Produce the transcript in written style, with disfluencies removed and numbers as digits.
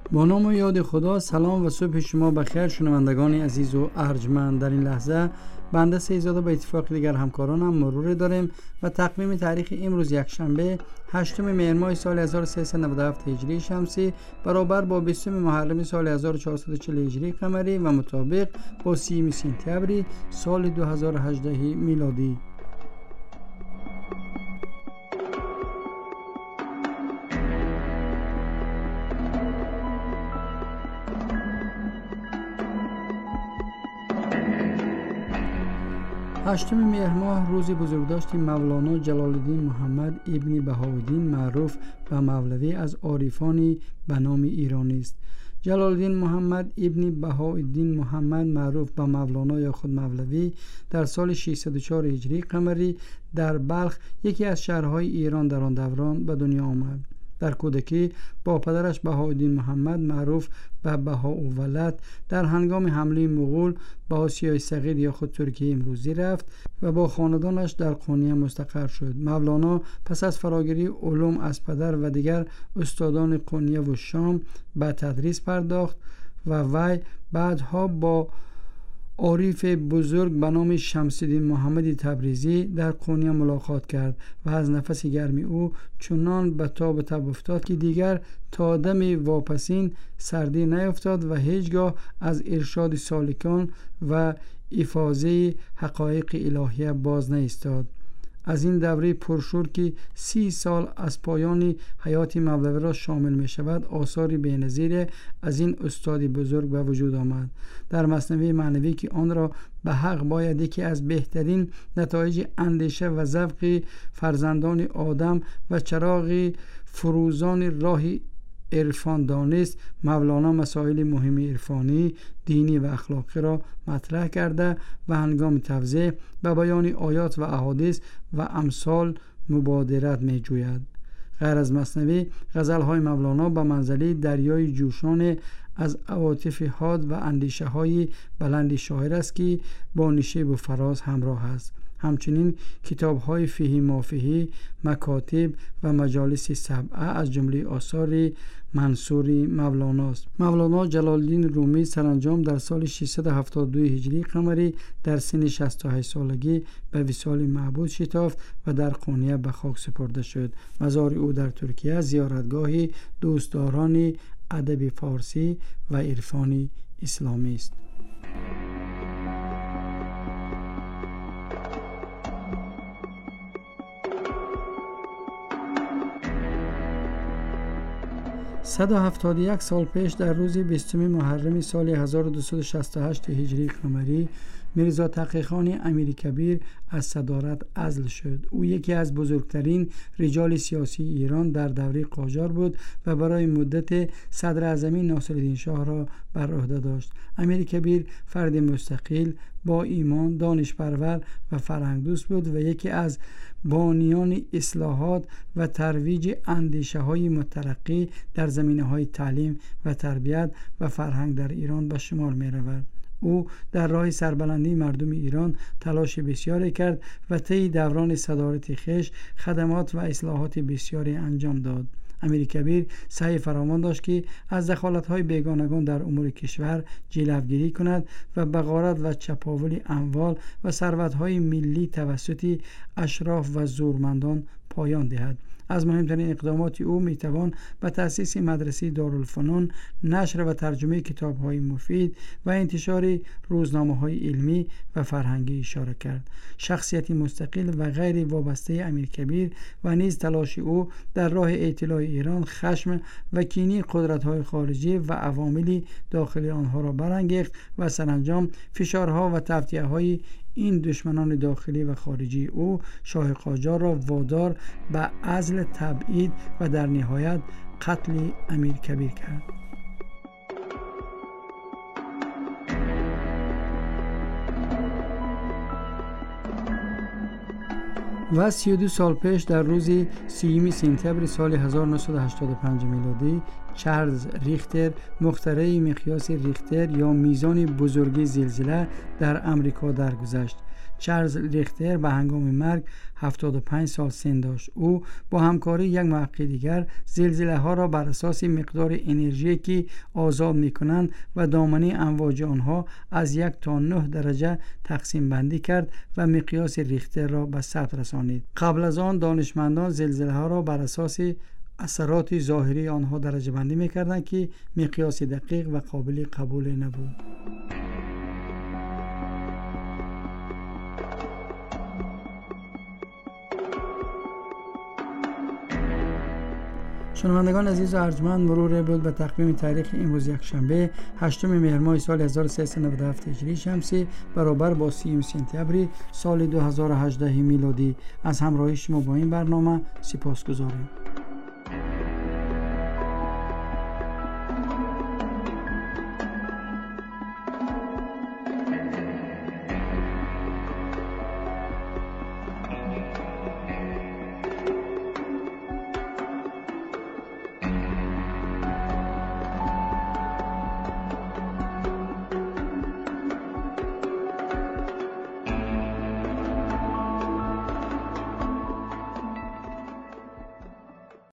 با نام و یاد خدا. سلام و صبح شما بخیر شنوندگان عزیز و ارجمند. در این لحظه بنده سیزاده به اتفاق دیگر همکارانم مرور داریم و تقویم تاریخ امروز یکشنبه 8 مهر ماه سال 1397 هجری شمسی برابر با 20 محرم سال 1440 هجری قمری و مطابق با 30 سپتامبر سال 2018 میلادی. هشتم مهر ماه روز بزرگداشت مولانا جلال الدین محمد ابن بهاءالدین معروف و مولوی از عارفان به نام ایرانی است. جلال الدین محمد ابن بهاءالدین محمد معروف به مولانا یا خود مولوی در سال 604 هجری قمری در بلخ یکی از شهرهای ایران در آن دوران به دنیا آمد. در کودکی با پدرش بهاءالدین محمد معروف به بهاءالولد در هنگام حمله مغول به آسیای صغیر یا خود ترکیه امروزی رفت و با خاندانش در قونیه مستقر شد. مولانا پس از فراگیری علوم از پدر و دیگر استادان قونیه و شام به تدریس پرداخت و وی بعدها با عارف بزرگ به نام شمس الدین محمد تبریزی در قونیه ملاقات کرد و از نفس گرمی او چنان به تاب افتاد که دیگر تا دم واپسین سردی نیفتاد و هیچگاه از ارشاد سالکان و افاضه حقایق الهیه باز نایستاد. از این دوره پرشور که 30 سال از پایان حیات مولوی را شامل می شود آثاری بی‌نظیر از این استاد بزرگ به وجود آمد. در مثنوی معنوی که آن را به حق باید یکی از بهترین نتایج اندیشه و ذوق فرزندان آدم و چراغ فروزان راه عرفان دانست، مولانا مسائل مهم عرفانی، دینی و اخلاقی را مطرح کرده و هنگام توضیح به بیان آیات و احادیث و امثال مبادرت می جوید. غیر از مثنوی غزل‌های مولانا به منزله دریای جوشان از عواطف حاد و اندیشه های بلند شاعر است که با نشیب و فراز همراه است. همچنین کتاب‌های فیهی مافیهی، مکاتب و مجالس سبعه از جمله آثار منصور مولانا است. مولانا جلال الدین رومی سرانجام در سال 672 هجری قمری در سن 68 سالگی به وصال معبود شتافت و در قونیه به خاک سپرده شد. مزار او در ترکیه زیارتگاه دوستداران ادب فارسی و عرفان اسلامی است. صد و 71 سال پیش در روز 20 محرم سال 1268 هجری قمری میرزا تقی خان امیرکبیر از صدارت عزل شد. او یکی از بزرگترین رجال سیاسی ایران در دوره قاجار بود و برای مدت صدر اعظمی ناصرالدین شاه را بر عهده داشت. امیرکبیر فرد مستقل با ایمان، دانشپرور و فرهنگ دوست بود و یکی از بانیان اصلاحات و ترویج اندیشه های مترقی در زمینه های تعلیم و تربیت و فرهنگ در ایران به شمار می رود. او در راه سربلندی مردم ایران تلاش بسیاری کرد و طی دوران صدارت خویش خدمات و اصلاحات بسیاری انجام داد. امیرکبیر سعی فراوان داشت که از دخالت‌های بیگانگان در امور کشور جلوگیری کند و به غارت و چپاول اموال و ثروت‌های ملی توسط اشراف و زورمندان پایان دهد. از مهمترین اقدامات او میتوان به تأسیس مدرسه دارالفنون، نشر و ترجمه کتاب‌های مفید و انتشار روزنامه‌های علمی و فرهنگی اشاره کرد. شخصیتی مستقل و غیر وابسته امیرکبیر و نیز تلاش او در راه اطلاع ایران خشم و کینه قدرت‌های خارجی و عوامل داخلی آنها را برانگیخت و سرانجام فشارها و تفتیح‌های این دشمنان داخلی و خارجی او شاه قاجار را وادار به عزل، تبعید و در نهایت قتل امیرکبیر کرد. و 32 سال پیش در روز 30 سپتامبر سال 1985 میلادی چارلز ریختر مخترع مقیاس ریختر یا میزان بزرگی زلزله در امریکا درگذشت. چارلز ریختر به هنگام مرگ 75 سال سن داشت. او با همکاری یک محقق دیگر زلزله ها را بر اساس مقدار انرژی که آزاد می کنند و دامنه امواج آنها از 1 تا 9 درجه تقسیم بندی کرد و مقیاس ریختر را به ثبت رسانید. قبل از آن دانشمندان زلزله ها را بر اساس اثرات ظاهری آنها درجه بندی می کردند که مقیاس دقیق و قابل قبول نبود. شنوندگان عزیز و ارجمند، مرور بود به تقویم تاریخ امروز یکشنبه 8 مهر ماه سال 1397 هجری شمسی برابر با 30 سپتامبر سال 2018 میلادی. از همراهی شما با این برنامه سپاسگزاریم.